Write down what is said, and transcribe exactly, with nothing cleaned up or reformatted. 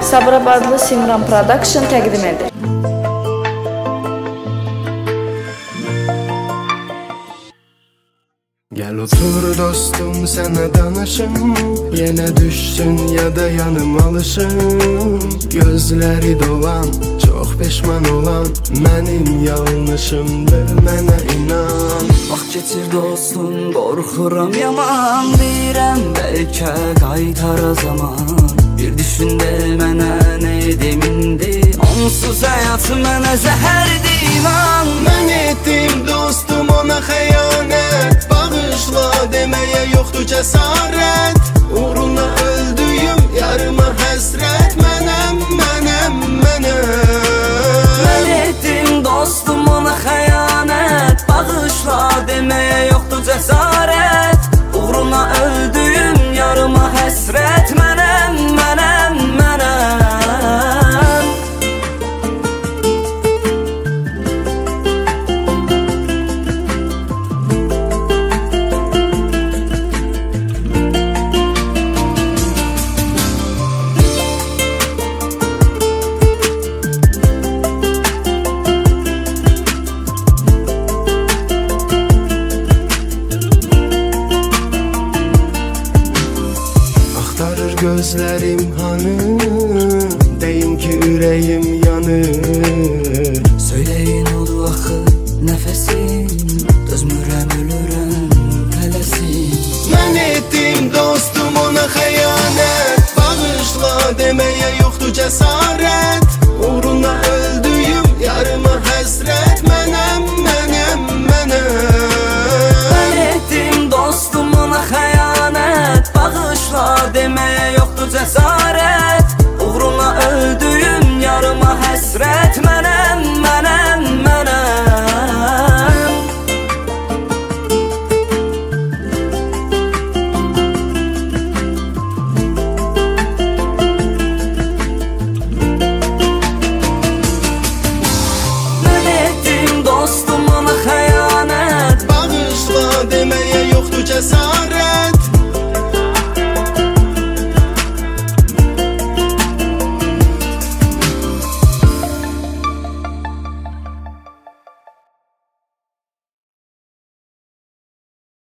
Sabirabadlı Simran Production təqdim edir. Gel otur dostum sana danışım, yine düşsün ya da yanım alışım. Gözleri dolan, çok peşman olan benim yanlışımdır, mənə inan. Vaxt keçir dostum, qorxuram yaman, deyirəm bəlkə qaytara zaman. Bir düşündə mənə nə edim indi, onsuz həyat mənə zəhərdir inan. Mən etdim dostum ona xəyanət, bağışla deməyə yoxdur cəsarət. Uğruna öldüyüm yarıma həsrət, mənəm, mənəm, mənəm. Mən etdim dostum ona xəyanət, bağışla deməyə yoxdur cəsarət. Uğruna öldüyüm yarıma həsrət, mənəm, mənəm, mənəm. Gözlərim